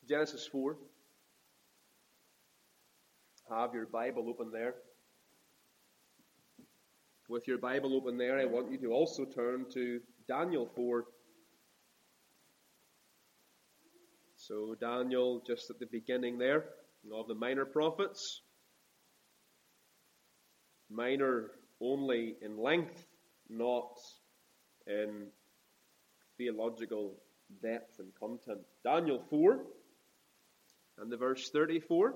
Genesis 4. Have your Bible open there. With your Bible open there, I want you to also turn to Daniel 4. So Daniel, just at the beginning there, of the minor prophets. Minor only in length, not in theological depth and content. Daniel 4 and the verse 34.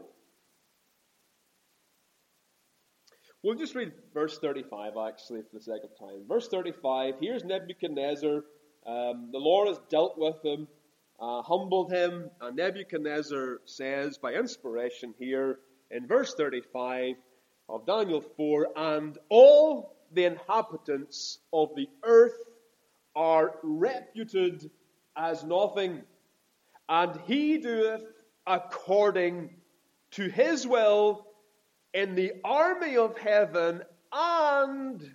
We'll just read verse 35 actually for the sake of time. Verse 35, here's Nebuchadnezzar. The Lord has dealt with him, humbled him, and Nebuchadnezzar says by inspiration here in verse 35 of Daniel 4, and all the inhabitants of the earth are reputed as nothing, and he doeth according to his will in the army of heaven and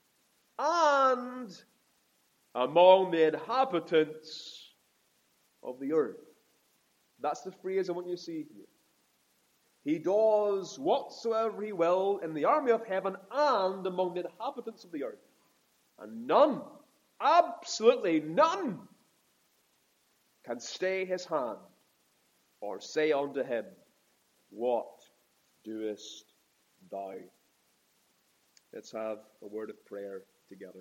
among the inhabitants of the earth. That's the phrase I want you to see here. He does whatsoever he will in the army of heaven and among the inhabitants of the earth. And none, absolutely none, can stay his hand or say unto him, what doest thou? Let's have a word of prayer together.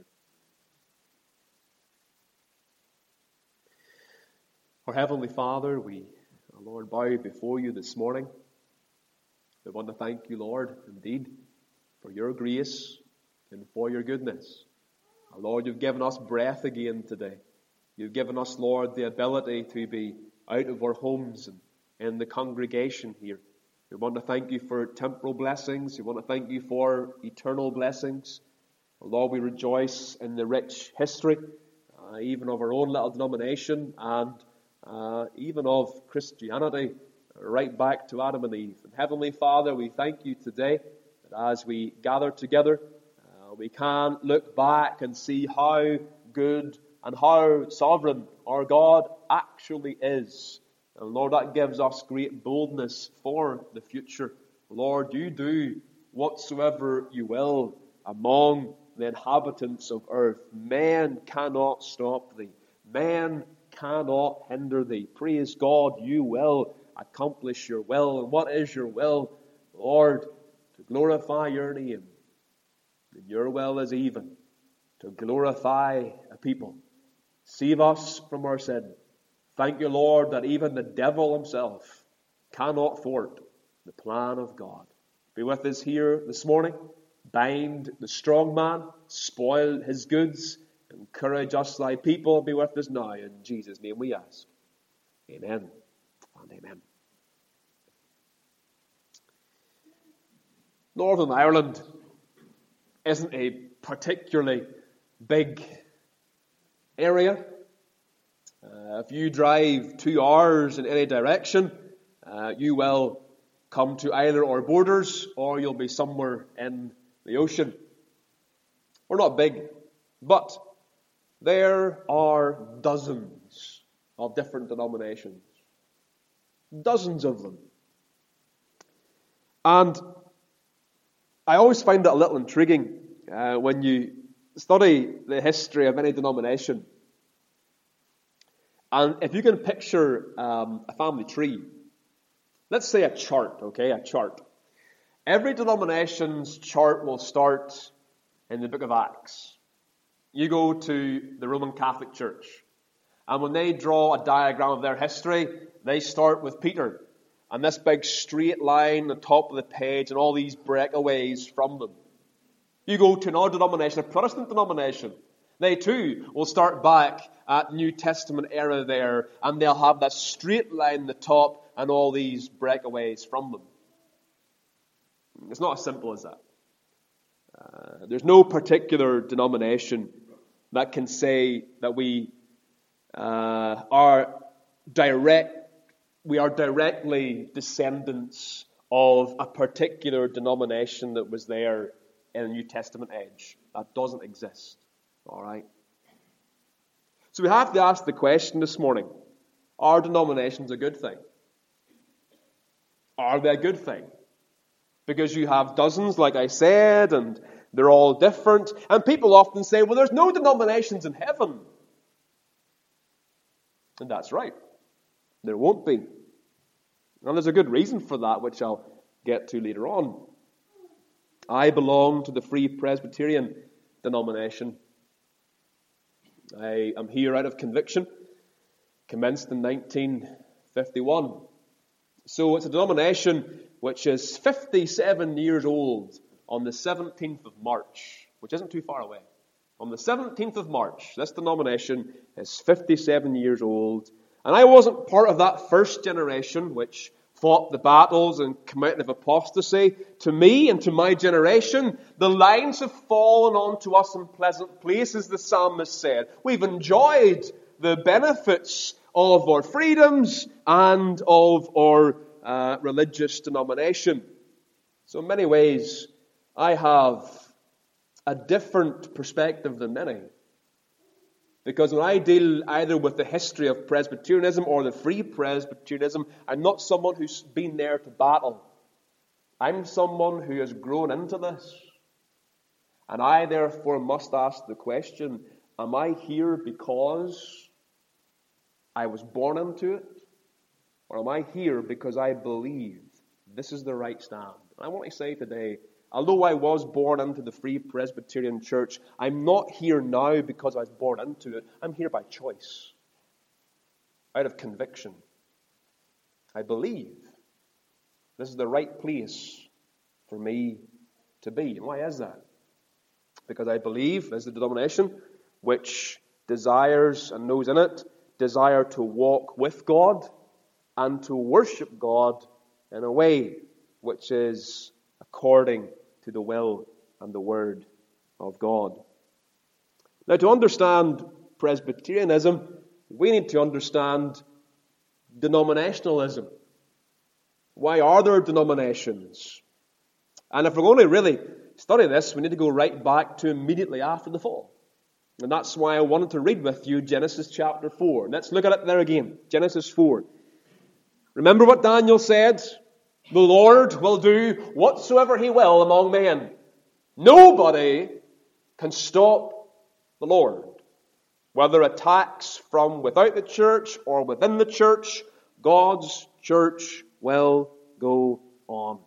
Our Heavenly Father, we, Lord, bow before you this morning. We want to thank you, Lord, indeed, for your grace and for your goodness. Lord, you've given us breath again today. You've given us, Lord, the ability to be out of our homes and in the congregation here. We want to thank you for temporal blessings. We want to thank you for eternal blessings. Lord, we rejoice in the rich history, even of our own little denomination and even of Christianity, right back to Adam and Eve. And Heavenly Father, we thank you today that as we gather together, we can look back and see how good and how sovereign our God actually is. And Lord, that gives us great boldness for the future. Lord, you do whatsoever you will among the inhabitants of earth. Man cannot stop thee. Man cannot hinder thee. Praise God, you will accomplish your will. And what is your will? Lord, to glorify your name. And your will is even to glorify a people. Save us from our sin. Thank you, Lord, that even the devil himself cannot thwart the plan of God. Be with us here this morning. Bind the strong man, spoil his goods, encourage us thy people. Be with us now. In Jesus' name we ask. Amen and amen. Northern Ireland isn't a particularly big area. If you drive 2 hours in any direction, you will come to either our borders or you'll be somewhere in the ocean. We're not big, but there are dozens of different denominations. Dozens of them. And I always find it a little intriguing when you study the history of any denomination. And if you can picture a family tree, let's say a chart, okay, a chart. Every denomination's chart will start in the book of Acts. You go to the Roman Catholic Church, and when they draw a diagram of their history, they start with Peter, and this big straight line at the top of the page, and all these breakaways from them. You go to another denomination, a Protestant denomination. They too will start back at New Testament era there, and they'll have that straight line at the top and all these breakaways from them. It's not as simple as that. There's no particular denomination that can say that we are directly descendants of a particular denomination that was there in the New Testament age. That doesn't exist. All right? So we have to ask the question this morning, are denominations a good thing? Are they a good thing? Because you have dozens, like I said, and they're all different. And people often say, well, there's no denominations in heaven. And that's right. There won't be. And there's a good reason for that, which I'll get to later on. I belong to the Free Presbyterian denomination. I am here out of conviction. Commenced in 1951. So it's a denomination which is 57 years old on the 17th of March, which isn't too far away. On the 17th of March, this denomination is 57 years old. And I wasn't part of that first generation which fought the battles and came out of apostasy. To me and to my generation, the lines have fallen onto us in pleasant places, the psalmist said. We've enjoyed the benefits of our freedoms and of our religious denomination. So in many ways, I have a different perspective than many. Because when I deal either with the history of Presbyterianism or the Free Presbyterianism, I'm not someone who's been there to battle. I'm someone who has grown into this. And I therefore must ask the question, am I here because I was born into it? Or am I here because I believe this is the right stand? And I want to say today, although I was born into the Free Presbyterian Church, I'm not here now because I was born into it. I'm here by choice, out of conviction. I believe this is the right place for me to be. And why is that? Because I believe there's a denomination which desires and knows in it, desire to walk with God and to worship God in a way which is according to the will and the word of God. Now, to understand Presbyterianism, we need to understand denominationalism. Why are there denominations? And if we're going to really study this, we need to go right back to immediately after the fall. And that's why I wanted to read with you Genesis chapter 4. Let's look at it there again. Genesis 4. Remember what Daniel said? The Lord will do whatsoever He will among men. Nobody can stop the Lord. Whether attacks from without the church or within the church, God's church will go on.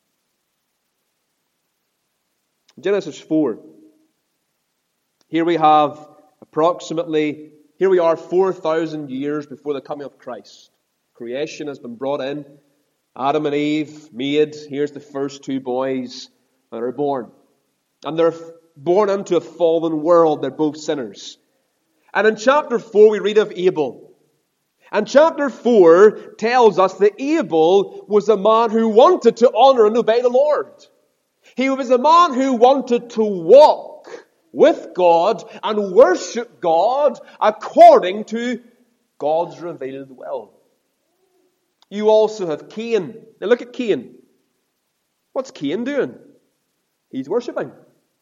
Genesis 4. Here we have here we are 4,000 years before the coming of Christ. Creation has been brought in. Adam and Eve made. Here's the first two boys that are born. And they're born into a fallen world. They're both sinners. And in chapter 4 we read of Abel. And chapter 4 tells us that Abel was a man who wanted to honor and obey the Lord. He was a man who wanted to walk with God and worship God according to God's revealed will. You also have Cain. Now look at Cain. What's Cain doing? He's worshipping.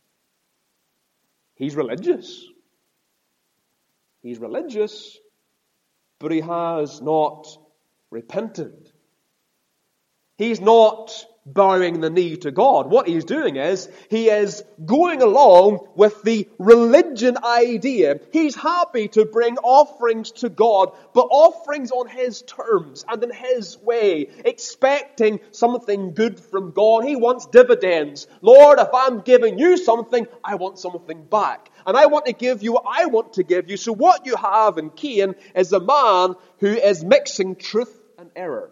He's religious. He's religious, but he has not repented. He's not bowing the knee to God. What he's doing is, he is going along with the religion idea. He's happy to bring offerings to God, but offerings on his terms and in his way, expecting something good from God. He wants dividends. Lord, if I'm giving you something, I want something back. And I want to give you what I want to give you. So what you have in Cain is a man who is mixing truth and error.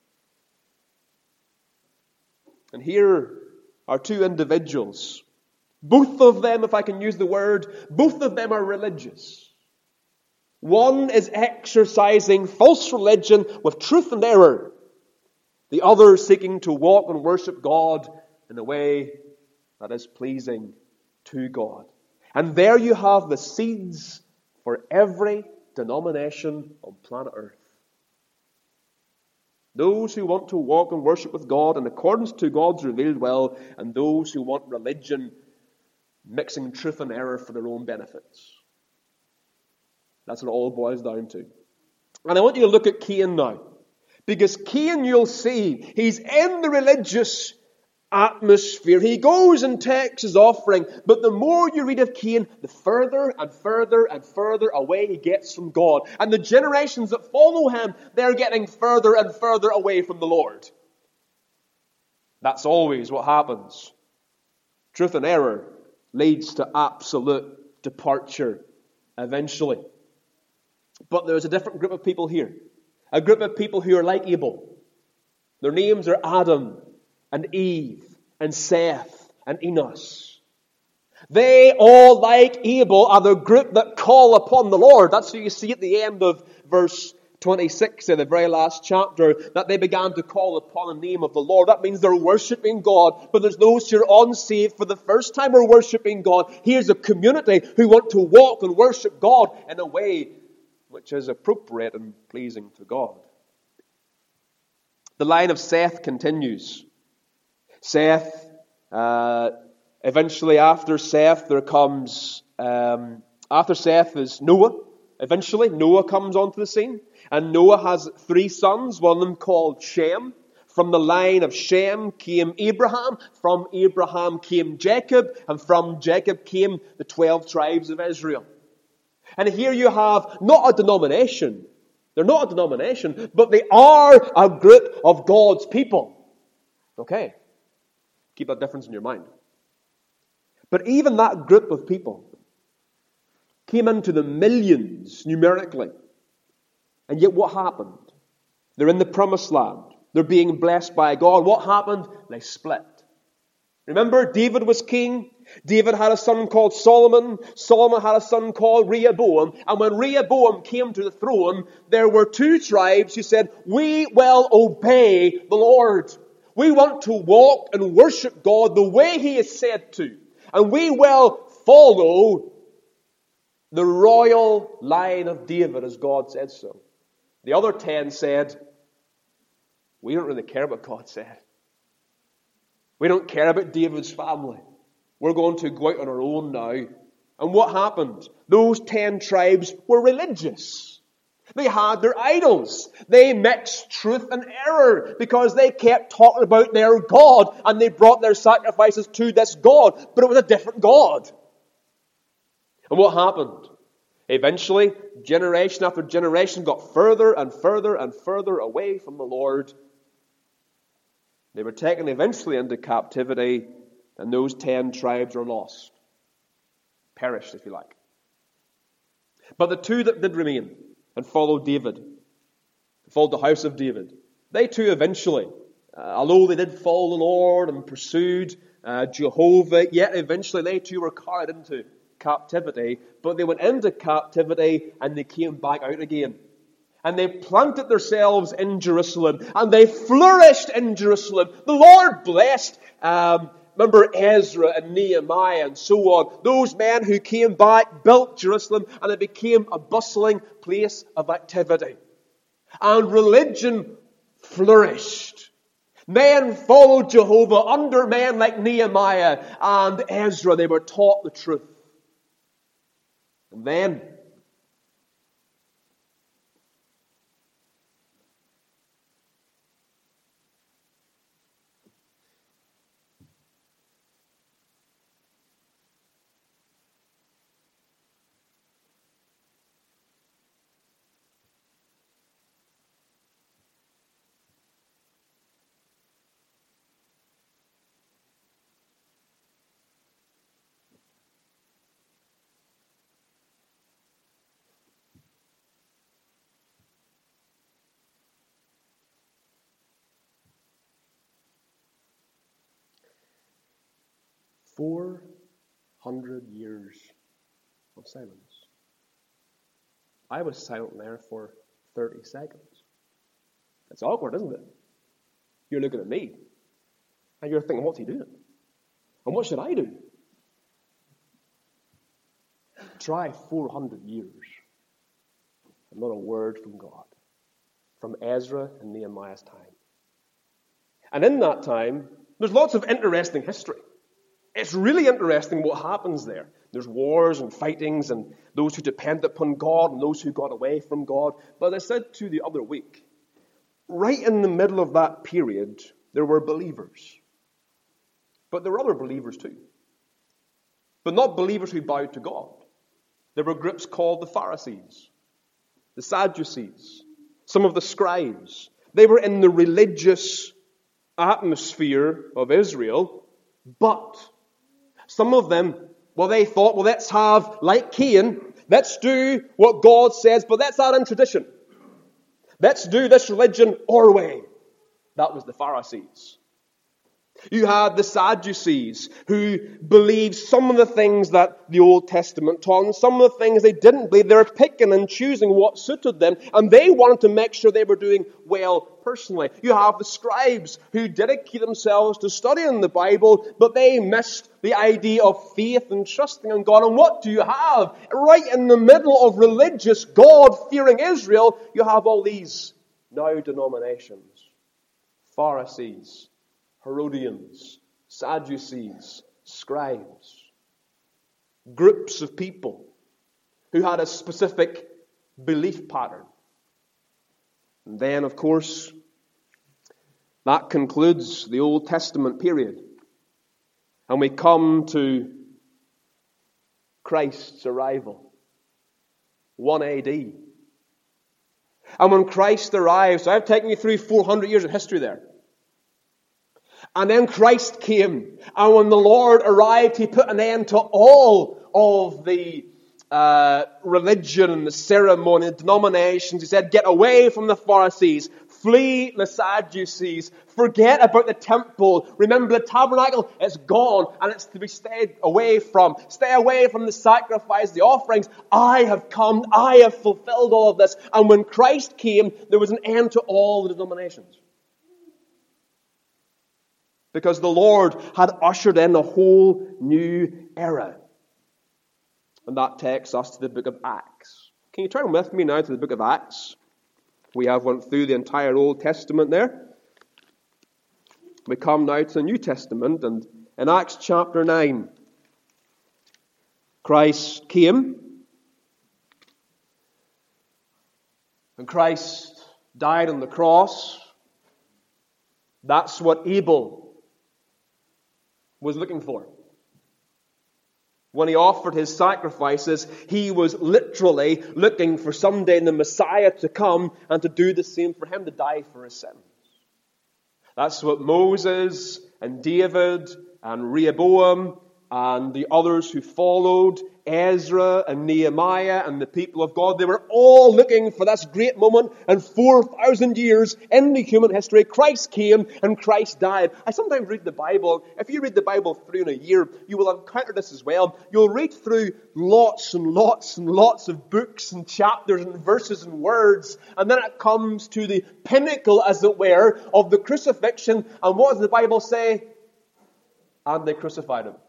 And here are two individuals. Both of them, if I can use the word, both of them are religious. One is exercising false religion with truth and error. The other seeking to walk and worship God in a way that is pleasing to God. And there you have the seeds for every denomination on planet Earth. Those who want to walk and worship with God in accordance to God's revealed will, and those who want religion mixing truth and error for their own benefits. That's what it all boils down to. And I want you to look at Cain now. Because Cain, you'll see, he's in the religious atmosphere. He goes and takes his offering, but the more you read of Cain, the further and further and further away he gets from God. And the generations that follow him, they're getting further and further away from the Lord. That's always what happens. Truth and error leads to absolute departure eventually. But there's a different group of people here. A group of people who are like Abel. Their names are Adam and Eve and Seth and Enos. They all, like Abel, are the group that call upon the Lord. That's what you see at the end of verse 26 in the very last chapter, that they began to call upon the name of the Lord. That means they're worshipping God, but there's those who are unsaved for the first time are worshipping God. Here's a community who want to walk and worship God in a way which is appropriate and pleasing to God. The line of Seth continues. Seth, eventually after Seth there comes, after Seth is Noah. Eventually Noah comes onto the scene. And Noah has 3 sons, one of them called Shem. From the line of Shem came Abraham. From Abraham came Jacob. And from Jacob came the 12 tribes of Israel. And here you have not a denomination. They're not a denomination, but they are a group of God's people. Okay. Keep that difference in your mind. But even that group of people came into the millions numerically. And yet what happened? They're in the promised land. They're being blessed by God. What happened? They split. Remember, David was king. David had a son called Solomon. Solomon had a son called Rehoboam. And when Rehoboam came to the throne, there were 2 tribes who said, we will obey the Lord. We want to walk and worship God the way He is said to. And we will follow the royal line of David as God said so. The other 10 said, we don't really care what God said. We don't care about David's family. We're going to go out on our own now. And what happened? Those 10 tribes were religious. They had their idols. They mixed truth and error because they kept talking about their God and they brought their sacrifices to this God. But it was a different God. And what happened? Eventually, generation after generation got further and further and further away from the Lord. They were taken eventually into captivity, and those 10 tribes are lost. Perished, if you like. But the 2 that did remain and followed David, followed the house of David, they too eventually, although they did follow the Lord and pursued Jehovah, yet eventually they too were carried into captivity. But they went into captivity and they came back out again. And they planted themselves in Jerusalem. And they flourished in Jerusalem. The Lord blessed, remember Ezra and Nehemiah and so on. Those men who came back, built Jerusalem, and it became a bustling place of activity. And religion flourished. Men followed Jehovah under men like Nehemiah and Ezra. They were taught the truth. And then, 400 years of silence. I was silent there for 30 seconds. It's awkward, isn't it? You're looking at me, and you're thinking, what's he doing? And what should I do? Try 400 years, and not a word from God, from Ezra and Nehemiah's time. And in that time, there's lots of interesting history. It's really interesting what happens there. There's wars and fightings and those who depend upon God and those who got away from God. But as I said to you the other week, right in the middle of that period, there were believers. But there were other believers too. But not believers who bowed to God. There were groups called the Pharisees, the Sadducees, some of the scribes. They were in the religious atmosphere of Israel, but some of them, they thought, let's have, like Cain, let's do what God says, but let's add in tradition. Let's do this religion our way. That was the Pharisees. You had the Sadducees, who believed some of the things that the Old Testament taught, and some of the things they didn't believe. They were picking and choosing what suited them, and they wanted to make sure they were doing well personally. You have the scribes, who dedicate themselves to studying the Bible, but they missed the idea of faith and trusting in God. And what do you have? Right in the middle of religious, God-fearing Israel, you have all these now denominations. Pharisees, Herodians, Sadducees, scribes. Groups of people who had a specific belief pattern. And then, of course, that concludes the Old Testament period. And we come to Christ's arrival. 1 AD. And when Christ arrives, so I've taken you through 400 years of history there. And then Christ came. And when the Lord arrived, He put an end to all of the religion and the ceremony, the denominations. He said, get away from the Pharisees. Flee the Sadducees. Forget about the temple. Remember the tabernacle? It's gone and it's to be stayed away from. Stay away from the sacrifice, the offerings. I have come. I have fulfilled all of this. And when Christ came, there was an end to all the denominations. Because the Lord had ushered in a whole new era. And that takes us to the book of Acts. Can you turn with me now to the book of Acts? We have went through the entire Old Testament there. We come now to the New Testament, and in Acts chapter 9, Christ came, and Christ died on the cross. That's what Abel was looking for. When he offered his sacrifices, he was literally looking for someday the Messiah to come and to do the same for him, to die for his sins. That's what Moses and David and Rehoboam and the others who followed, Ezra and Nehemiah and the people of God, they were all looking for this great moment. And 4,000 years into human history, Christ came and Christ died. I sometimes read the Bible. If you read the Bible through in a year, you will encounter this as well. You'll read through lots and lots and lots of books and chapters and verses and words. And then it comes to the pinnacle, as it were, of the crucifixion. And what does the Bible say? And they crucified him.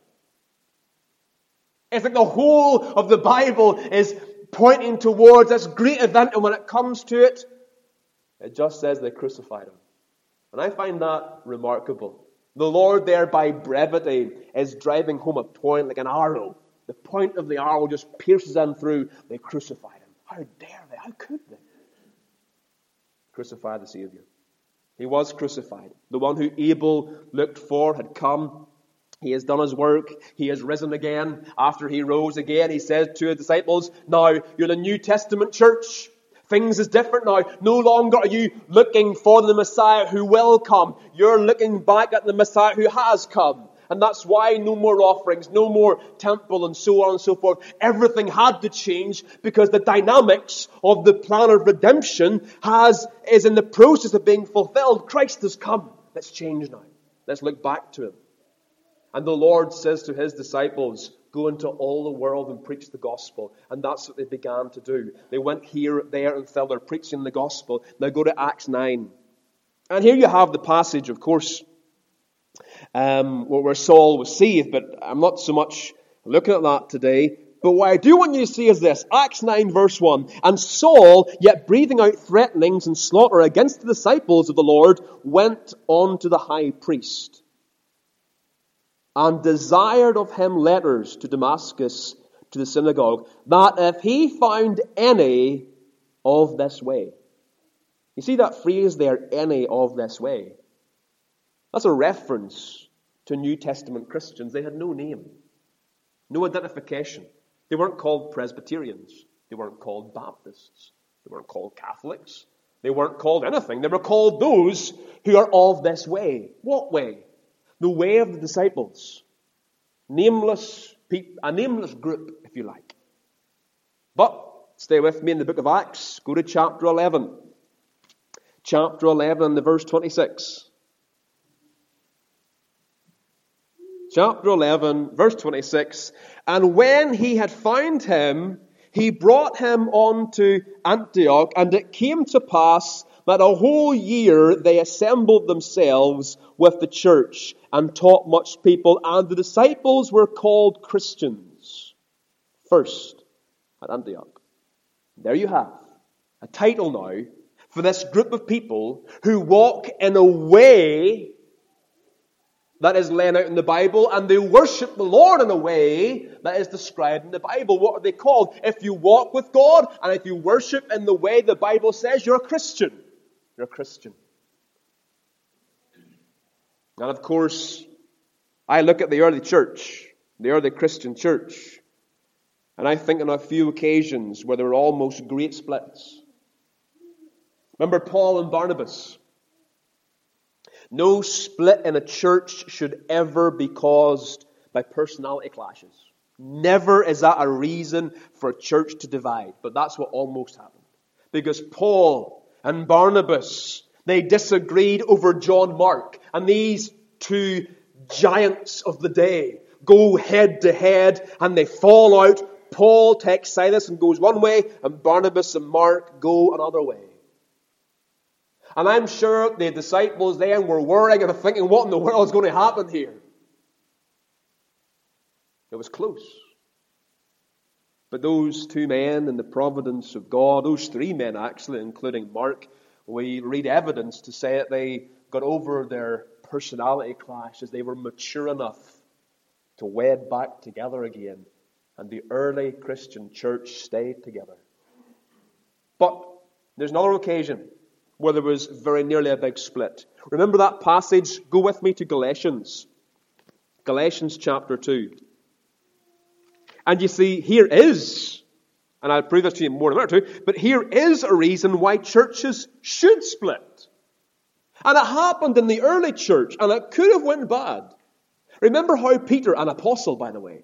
It's like the whole of the Bible is pointing towards this great event, and when it comes to it, it just says they crucified him. And I find that remarkable. The Lord there, by brevity, is driving home a point like an arrow. The point of the arrow just pierces in through. They crucified him. How dare they? How could they? Crucify the Savior. He was crucified. The one who Abel looked for had come. He has done his work. He has risen again. After he rose again, he said to his disciples, now you're the New Testament church. Things is different now. No longer are you looking for the Messiah who will come. You're looking back at the Messiah who has come. And that's why no more offerings, no more temple, and so on and so forth. Everything had to change because the dynamics of the plan of redemption is in the process of being fulfilled. Christ has come. Let's change now. Let's look back to him. And the Lord says to his disciples, go into all the world and preach the gospel. And that's what they began to do. They went here, there, and they're preaching the gospel. Now go to Acts 9. And here you have the passage, of course, where Saul was saved. But I'm not so much looking at that today. But what I do want you to see is this. Acts 9 verse 1. And Saul, yet breathing out threatenings and slaughter against the disciples of the Lord, went on to the high priest, and desired of him letters to Damascus, to the synagogue, that if he found any of this way. You see that phrase there, any of this way? That's a reference to New Testament Christians. They had no name, no identification. They weren't called Presbyterians. They weren't called Baptists. They weren't called Catholics. They weren't called anything. They were called those who are of this way. What way? The way of the disciples. Nameless people, a nameless group, if you like. But, stay with me in the book of Acts. Go to chapter 11. Chapter 11 and the verse 26. Chapter 11, verse 26. And when he had found him, he brought him on to Antioch, and it came to pass that a whole year they assembled themselves with the church and taught much people, and the disciples were called Christians first at Antioch. There you have a title now for this group of people who walk in a way that is laid out in the Bible, and they worship the Lord in a way that is described in the Bible. What are they called? If you walk with God, and if you worship in the way the Bible says, you're a Christian. You're a Christian. And of course, I look at the early church, the early Christian church, and I think on a few occasions where there were almost great splits. Remember Paul and Barnabas? No split in a church should ever be caused by personality clashes. Never is that a reason for a church to divide. But that's what almost happened. Because Paul and Barnabas, they disagreed over John Mark. And these two giants of the day go head to head and they fall out. Paul takes Silas and goes one way, and Barnabas and Mark go another way. And I'm sure the disciples then were worrying and thinking, what in the world is going to happen here? It was close. But those two men in the providence of God, those three men actually, including Mark, we read evidence to say that they got over their personality clashes. They were mature enough to wed back together again. And the early Christian church stayed together. But there's another occasion where there was very nearly a big split. Remember that passage? Go with me to Galatians. Galatians chapter 2. And you see, here is, and I'll prove this to you more in a minute or two, but here is a reason why churches should split. And it happened in the early church, and it could have went bad. Remember how Peter, an apostle by the way,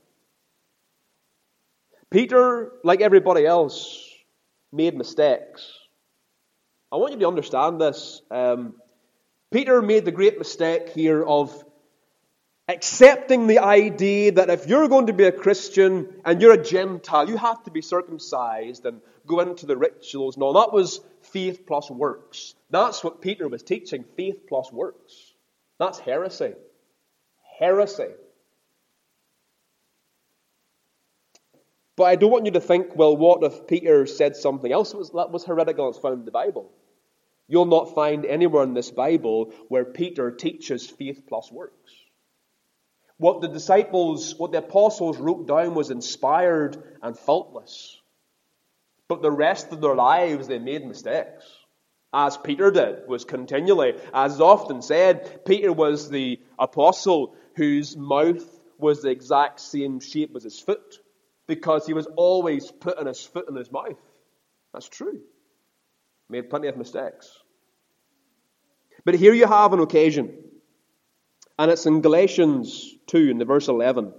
Peter, like everybody else, made mistakes. I want you to understand this. Peter made the great mistake here of accepting the idea that if you're going to be a Christian and you're a Gentile, you have to be circumcised and go into the rituals and all. That was faith plus works. That's what Peter was teaching, faith plus works. That's heresy. Heresy. But I don't want you to think, well, what if Peter said something else that was heretical that's found in the Bible? You'll not find anywhere in this Bible where Peter teaches faith plus works. What the apostles wrote down was inspired and faultless. But the rest of their lives they made mistakes. As Peter did, was continually, as is often said, Peter was the apostle whose mouth was the exact same shape as his foot, because he was always putting his foot in his mouth. That's true. Made plenty of mistakes. But here you have an occasion. And it's in Galatians 2 in the verse 11.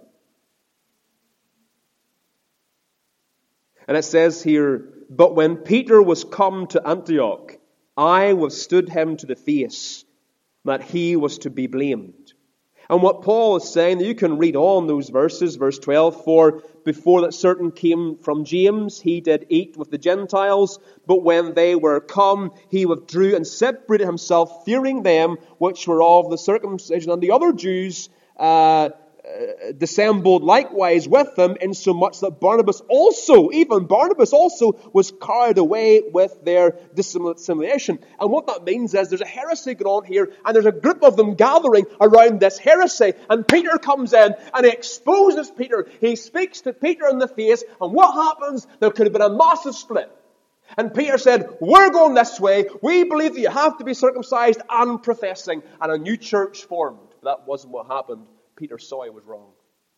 And it says here, but when Peter was come to Antioch, I withstood him to the face, that he was to be blamed. And what Paul is saying, you can read on those verses, verse 12, for before that certain came from James, he did eat with the Gentiles, but when they were come, he withdrew and separated himself, fearing them which were of the circumcision. And the other Jews dissembled likewise with them, insomuch that Barnabas also was carried away with their dissimulation. And what that means is there's a heresy going on here, and there's a group of them gathering around this heresy, and Peter comes in and he exposes Peter. He speaks to Peter in the face, and what happens? There could have been a massive split. And Peter said, we're going this way. We believe that you have to be circumcised and professing. And a new church formed. But that wasn't what happened. Peter saw he was wrong.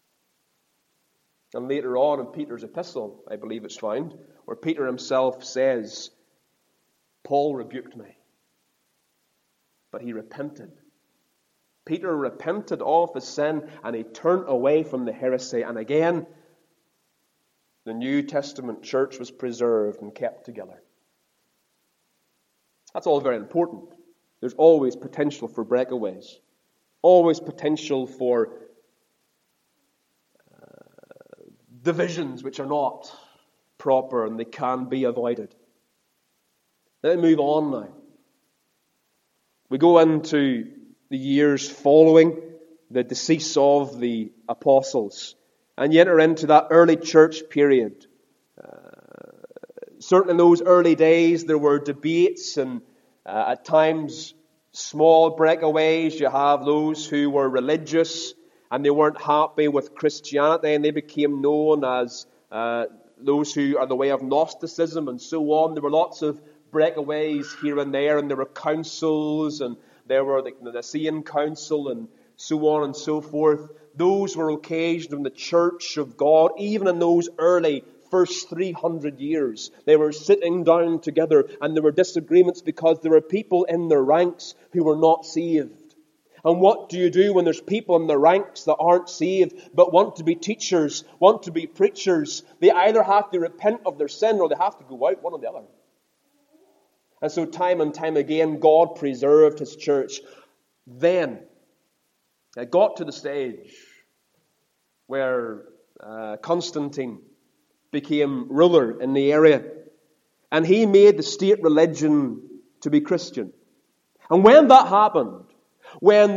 And later on in Peter's epistle, I believe it's found, where Peter himself says, Paul rebuked me, but he repented. Peter repented of his sin and he turned away from the heresy. And again, the New Testament church was preserved and kept together. That's all very important. There's always potential for breakaways. Always potential for divisions which are not proper and they can be avoided. Let me move on now. We go into the years following the decease of the apostles and you enter into that early church period. Certainly in those early days there were debates and at times small breakaways. You have those who were religious and they weren't happy with Christianity and they became known as those who are the way of Gnosticism and so on. There were lots of breakaways here and there were councils and there were the Nicene Council and so on and so forth. Those were occasioned in the church of God, even in those early first 300 years. They were sitting down together and there were disagreements because there were people in their ranks who were not saved. And what do you do when there's people in the ranks that aren't saved but want to be teachers, want to be preachers? They either have to repent of their sin or they have to go out, one or the other. And so time and time again, God preserved His church. Then, it got to the stage where Constantine became ruler in the area. And he made the state religion to be Christian. And when that happened, when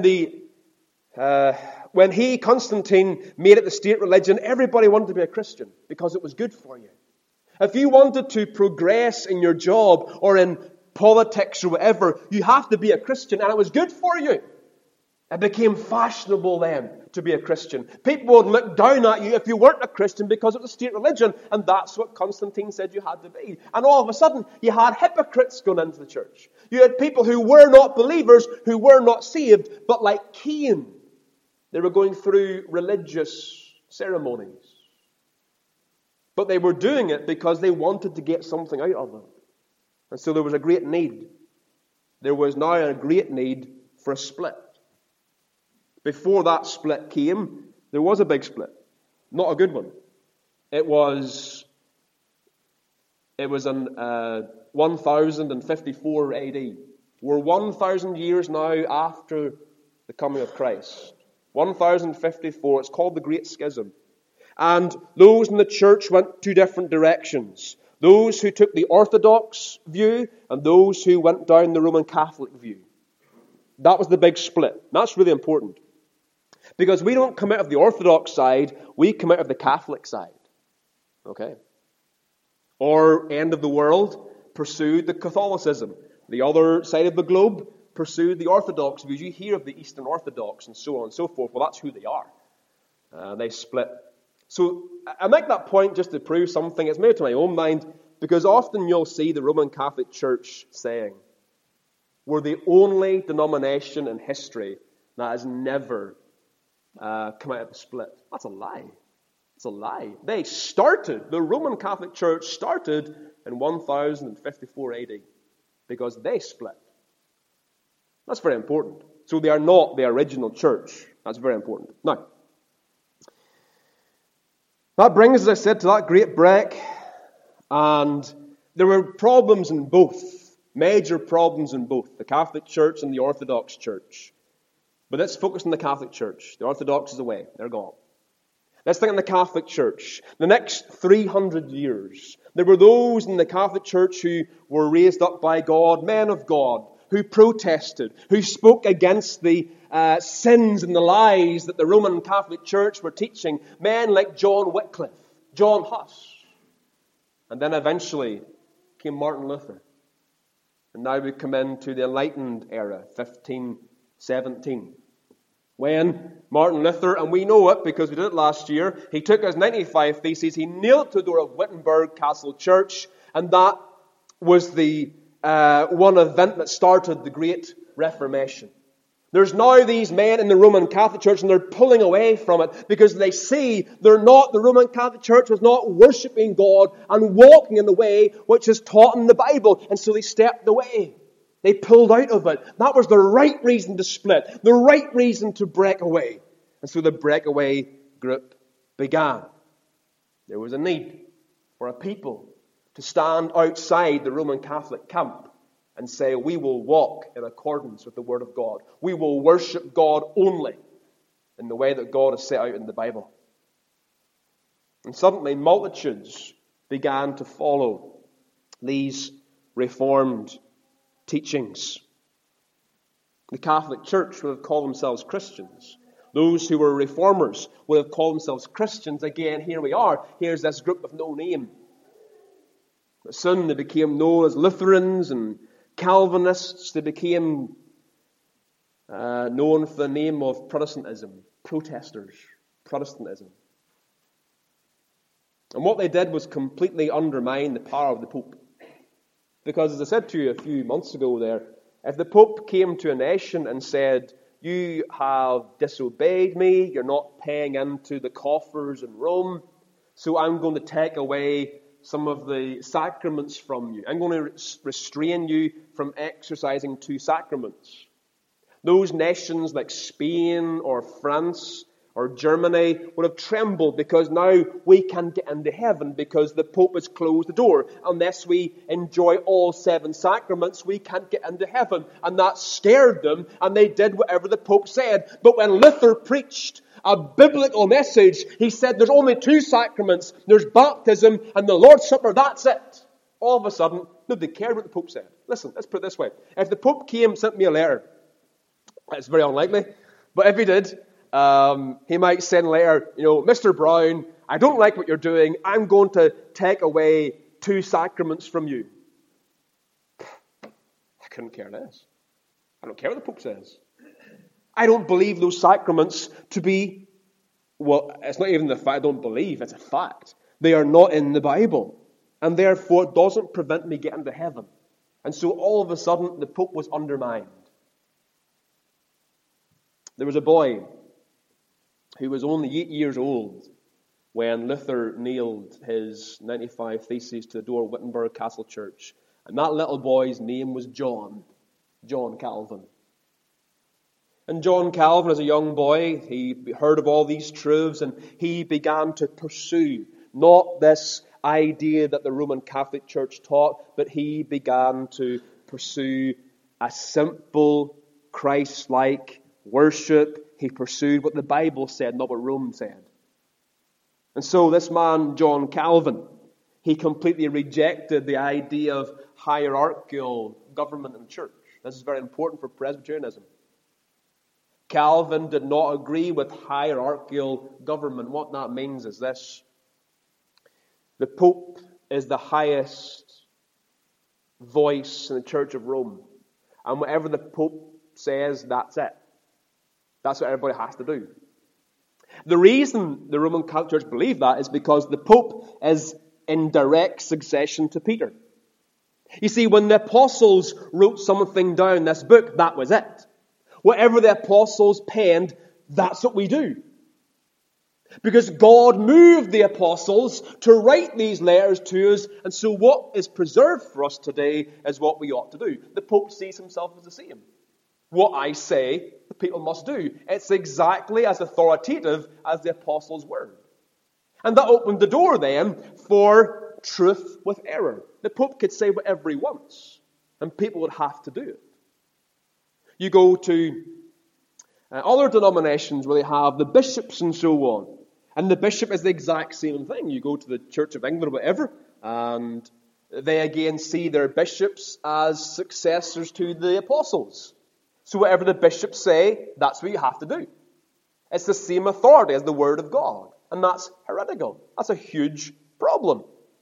Constantine, made it the state religion, everybody wanted to be a Christian because it was good for you. If you wanted to progress in your job or in politics or whatever, you have to be a Christian, and it was good for you. It became fashionable then to be a Christian. People would look down at you if you weren't a Christian because it was a state religion, and that's what Constantine said you had to be. And all of a sudden, you had hypocrites going into the church. You had people who were not believers, who were not saved, but like Cain, they were going through religious ceremonies. But they were doing it because they wanted to get something out of it. And so there was a great need. There was now a great need for a split. Before that split came, there was a big split. Not a good one. It was in 1054 AD. We're 1,000 years now after the coming of Christ. 1054. It's called the Great Schism. And those in the church went two different directions. Those who took the Orthodox view and those who went down the Roman Catholic view. That was the big split. That's really important. Because we don't come out of the Orthodox side, we come out of the Catholic side. Okay? Or end of the world pursued the Catholicism. The other side of the globe pursued the Orthodox views. You hear of the Eastern Orthodox and so on and so forth. Well, that's who they are. They split. So I make that point just to prove something. It's made to my own mind, because often you'll see the Roman Catholic Church saying, we're the only denomination in history that has never come out of a split. That's a lie. It's a lie. The Roman Catholic Church started in 1054 AD because they split. That's very important. So they are not the original church. That's very important. Now, that brings, as I said, to that great break. And there were problems in both. Major problems in both. The Catholic Church and the Orthodox Church. But let's focus on the Catholic Church. The Orthodox is away. They're gone. Let's think on the Catholic Church. The next 300 years, there were those in the Catholic Church who were raised up by God, men of God, who protested, who spoke against the sins and the lies that the Roman Catholic Church were teaching. Men like John Wycliffe, John Huss. And then eventually came Martin Luther. And now we come into the Enlightened era, 1517. When Martin Luther, and we know it because we did it last year, he took his 95 Theses, he nailed it to the door of Wittenberg Castle Church, and that was the one event that started the Great Reformation. There's now these men in the Roman Catholic Church, and they're pulling away from it because they see the Roman Catholic Church was not worshipping God and walking in the way which is taught in the Bible. And so they stepped away. They pulled out of it. That was the right reason to split, the right reason to break away. And so the breakaway group began. There was a need for a people to stand outside the Roman Catholic camp and say, we will walk in accordance with the Word of God. We will worship God only in the way that God has set out in the Bible. And suddenly multitudes began to follow these Reformed teachings. The Catholic Church would have called themselves Christians. Those who were Reformers would have called themselves Christians. Again, here we are. Here's this group with no name. But soon they became known as Lutherans and Calvinists. They became known for the name of Protestantism, protesters, Protestantism. And what they did was completely undermine the power of the Pope. Because as I said to you a few months ago there, if the Pope came to a nation and said, you have disobeyed me, you're not paying into the coffers in Rome, so I'm going to take away some of the sacraments from you. I'm going to restrain you from exercising two sacraments. Those nations like Spain or France or Germany would have trembled because now we can't get into heaven because the Pope has closed the door. Unless we enjoy all 7 sacraments, we can't get into heaven. And that scared them, and they did whatever the Pope said. But when Luther preached a biblical message, he said there's only 2 sacraments. There's baptism and the Lord's Supper, that's it. All of a sudden, nobody cared what the Pope said. Listen, let's put it this way. If the Pope came and sent me a letter, it's very unlikely, but if he did, he might send later, Mr. Brown, I don't like what you're doing. I'm going to take away 2 sacraments from you. I couldn't care less. I don't care what the Pope says. I don't believe those sacraments to be, it's not even the fact I don't believe, it's a fact. They are not in the Bible. And therefore it doesn't prevent me getting to heaven. And so all of a sudden the Pope was undermined. There was a boy who was only 8 years old when Luther nailed his 95 Theses to the door of Wittenberg Castle Church. And that little boy's name was John Calvin. And John Calvin, as a young boy, he heard of all these truths and he began to pursue not this idea that the Roman Catholic Church taught, but he began to pursue a simple, Christ-like worship. He pursued what the Bible said, not what Rome said. And so this man, John Calvin, he completely rejected the idea of hierarchical government in church. This is very important for Presbyterianism. Calvin did not agree with hierarchical government. What that means is this. The Pope is the highest voice in the Church of Rome. And whatever the Pope says, that's it. That's what everybody has to do. The reason the Roman Catholic Church believed that is because the Pope is in direct succession to Peter. You see, when the apostles wrote something down in this book, that was it. Whatever the apostles penned, that's what we do. Because God moved the apostles to write these letters to us, and so what is preserved for us today is what we ought to do. The Pope sees himself as the same. What I say, the people must do. It's exactly as authoritative as the apostles' word. And that opened the door then for truth with error. The Pope could say whatever he wants, and people would have to do it. You go to other denominations where they have the bishops and so on. And the bishop is the exact same thing. You go to the Church of England or whatever, and they again see their bishops as successors to the apostles. So whatever the bishops say, that's what you have to do. It's the same authority as the Word of God. And that's heretical. That's a huge problem.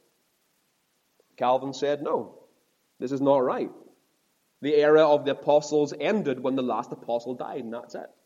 Calvin said, no, this is not right. The era of the apostles ended when the last apostle died, and that's it.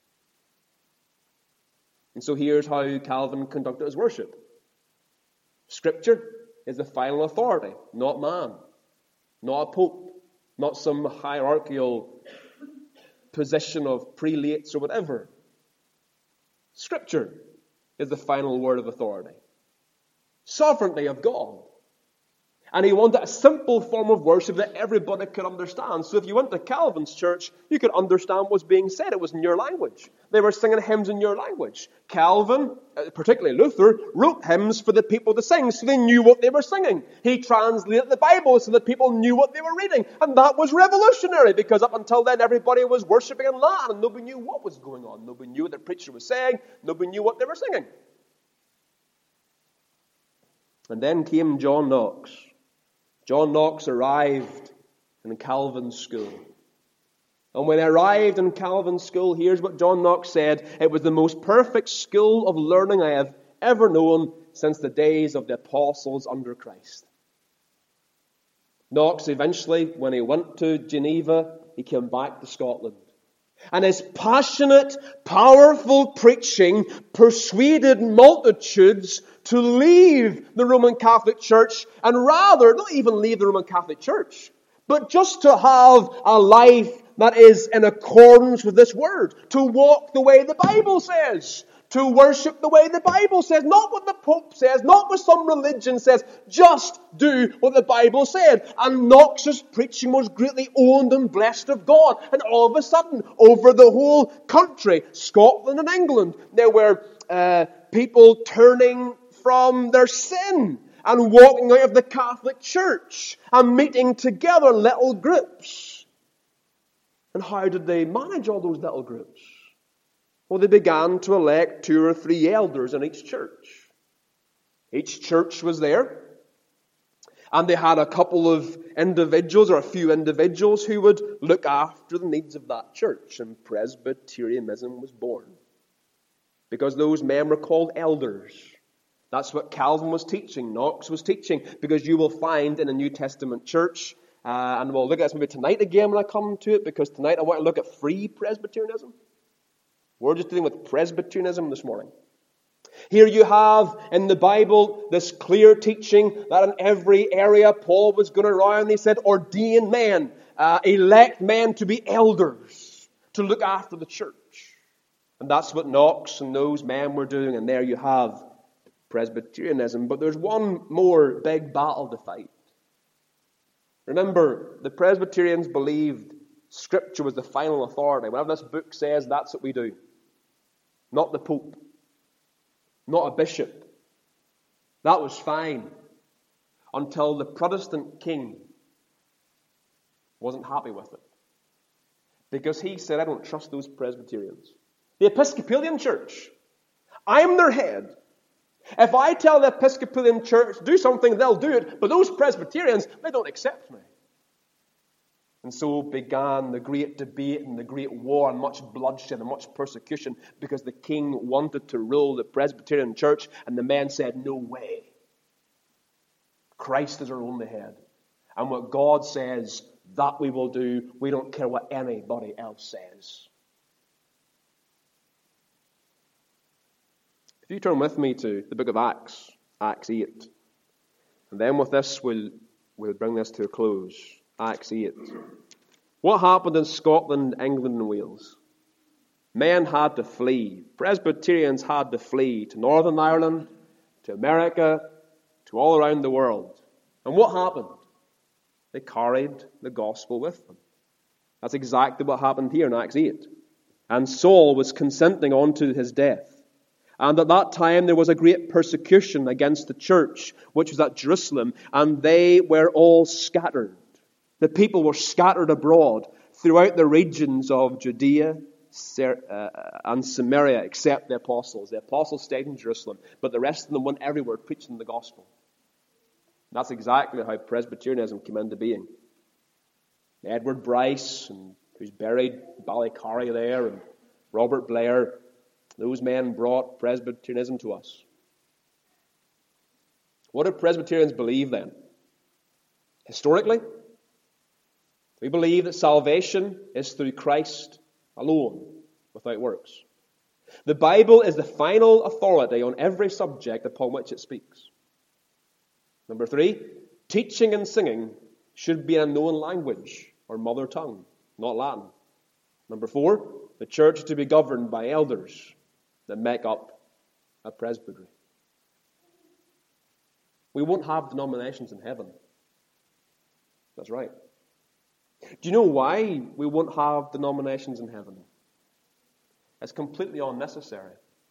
And so here's how Calvin conducted his worship. Scripture is the final authority, not man. Not a pope, not some hierarchical position of prelates or whatever. Scripture is the final word of authority. Sovereignty of God. And he wanted a simple form of worship that everybody could understand. So if you went to Calvin's church, you could understand what was being said. It was in your language. They were singing hymns in your language. Calvin, particularly Luther, wrote hymns for the people to sing so they knew what they were singing. He translated the Bible so that people knew what they were reading. And that was revolutionary, because up until then everybody was worshipping in Latin and nobody knew what was going on. Nobody knew what the preacher was saying. Nobody knew what they were singing. And then came John Knox. John Knox arrived in Calvin's school. And when he arrived in Calvin's school, here's what John Knox said: "It was the most perfect school of learning I have ever known since the days of the apostles under Christ." Knox eventually, when he went to Geneva, he came back to Scotland. And his passionate, powerful preaching persuaded multitudes to leave the Roman Catholic Church, and rather, not even leave the Roman Catholic Church, but just to have a life that is in accordance with this word. To walk the way the Bible says. To worship the way the Bible says. Not what the Pope says, not what some religion says. Just do what the Bible said. And Knox's preaching was greatly owned and blessed of God. And all of a sudden, over the whole country, Scotland and England, there were people turning from their sin and walking out of the Catholic Church and meeting together in little groups. And how did they manage all those little groups? Well, they began to elect 2 or 3 elders in each church. Each church was there, and they had a couple of individuals, or a few individuals, who would look after the needs of that church. And Presbyterianism was born, because those men were called elders. That's what Calvin was teaching, Knox was teaching, because you will find in a New Testament church, and we'll look at this maybe tonight again when I come to it, because tonight I want to look at free Presbyterianism. We're just dealing with Presbyterianism this morning. Here you have in the Bible this clear teaching that in every area Paul was going around. He said, ordain men, elect men to be elders, to look after the church. And that's what Knox and those men were doing. And there you have Presbyterianism. But there's one more big battle to fight. Remember, the Presbyterians believed Scripture was the final authority. Whatever this book says, that's what we do. Not the Pope. Not a bishop. That was fine. Until the Protestant king wasn't happy with it. Because he said, I don't trust those Presbyterians. The Episcopalian Church, I'm their head. If I tell the Episcopalian Church to do something, they'll do it. But those Presbyterians, they don't accept me. And so began the great debate and the great war and much bloodshed and much persecution, because the king wanted to rule the Presbyterian Church, and the men said, no way. Christ is our only head. And what God says, that we will do. We don't care what anybody else says. If you turn with me to the book of Acts, Acts 8. And then with this, we'll bring this to a close. Acts 8. What happened in Scotland, England, and Wales? Men had to flee. Presbyterians had to flee to Northern Ireland, to America, to all around the world. And what happened? They carried the gospel with them. That's exactly what happened here in Acts 8. And Saul was consenting unto his death. And at that time there was a great persecution against the church, which was at Jerusalem, and they were all scattered. The people were scattered abroad throughout the regions of Judea and Samaria, except the apostles. The apostles stayed in Jerusalem, but the rest of them went everywhere preaching the gospel. That's exactly how Presbyterianism came into being. Edward Bryce, who's buried Ballycarry there, and Robert Blair, those men brought Presbyterianism to us. What did Presbyterians believe then? Historically, we believe that salvation is through Christ alone, without works. The Bible is the final authority on every subject upon which it speaks. Number 3, teaching and singing should be in a known language or mother tongue, not Latin. Number 4, the church is to be governed by elders that make up a presbytery. We won't have denominations in heaven. That's right. Do you know why we won't have denominations in heaven? It's completely unnecessary.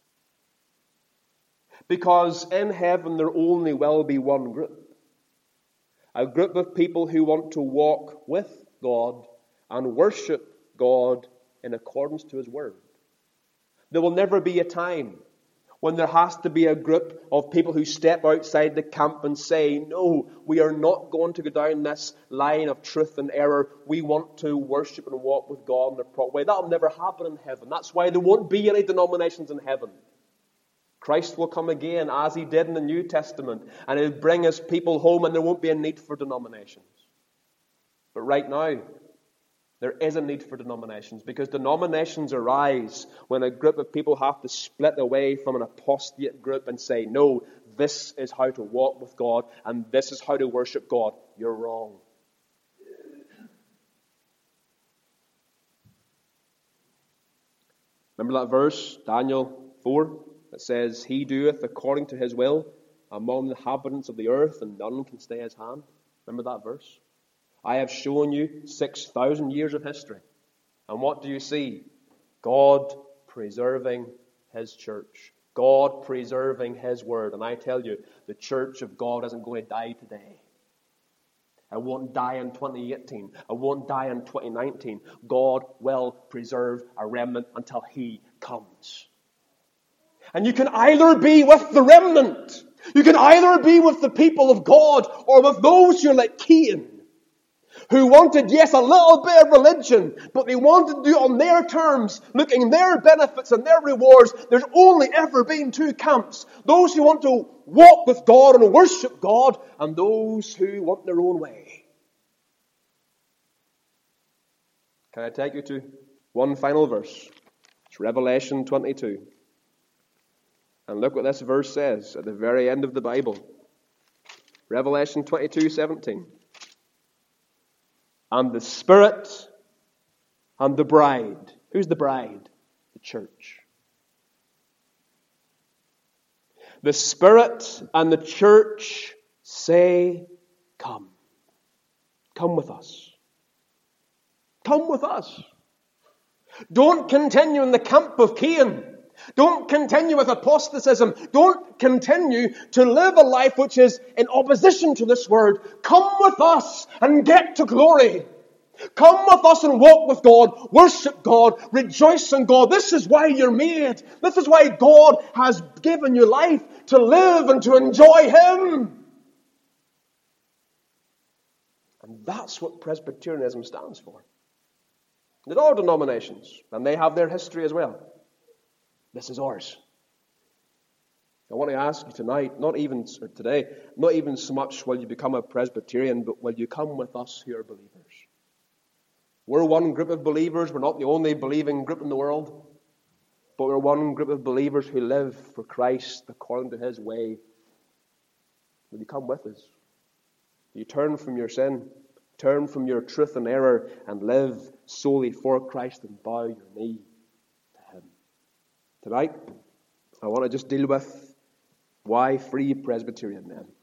Because in heaven there only will be one group. A group of people who want to walk with God and worship God in accordance to His Word. There will never be a time when there has to be a group of people who step outside the camp and say, no, we are not going to go down this line of truth and error. We want to worship and walk with God in a proper way. That will never happen in heaven. That's why there won't be any denominations in heaven. Christ will come again as He did in the New Testament, and He'll bring His people home, and there won't be a need for denominations. But right now, there is a need for denominations, because denominations arise when a group of people have to split away from an apostate group and say, no, this is how to walk with God and this is how to worship God. You're wrong. Remember that verse, Daniel 4, that says, He doeth according to His will among the inhabitants of the earth, and none can stay His hand. Remember that verse? I have shown you 6,000 years of history. And what do you see? God preserving His church. God preserving His word. And I tell you, the church of God isn't going to die today. It won't die in 2018. It won't die in 2019. God will preserve a remnant until He comes. And you can either be with the remnant. You can either be with the people of God or with those who are like Cain, who wanted, yes, a little bit of religion, but they wanted to do it on their terms, looking at their benefits and their rewards. There's only ever been 2 camps. Those who want to walk with God and worship God, and those who want their own way. Can I take you to one final verse? It's Revelation 22. And look what this verse says at the very end of the Bible. Revelation 22:17. And the Spirit and the bride. Who's the bride? The church. The Spirit and the church say, come. Come with us. Come with us. Don't continue in the camp of Cain. Don't continue with apostatism. Don't continue to live a life which is in opposition to this word. Come with us and get to glory. Come with us and walk with God. Worship God. Rejoice in God. This is why you're made. This is why God has given you life, to live and to enjoy Him. And that's what Presbyterianism stands for. There are denominations, and they have their history as well. This is ours. I want to ask you tonight, not even so much will you become a Presbyterian, but will you come with us who are believers? We're one group of believers. We're not the only believing group in the world, but we're one group of believers who live for Christ according to His way. Will you come with us? Will you turn from your sin, turn from your truth and error, and live solely for Christ and bow your knee to Him? Tonight, I want to just deal with why free Presbyterian men.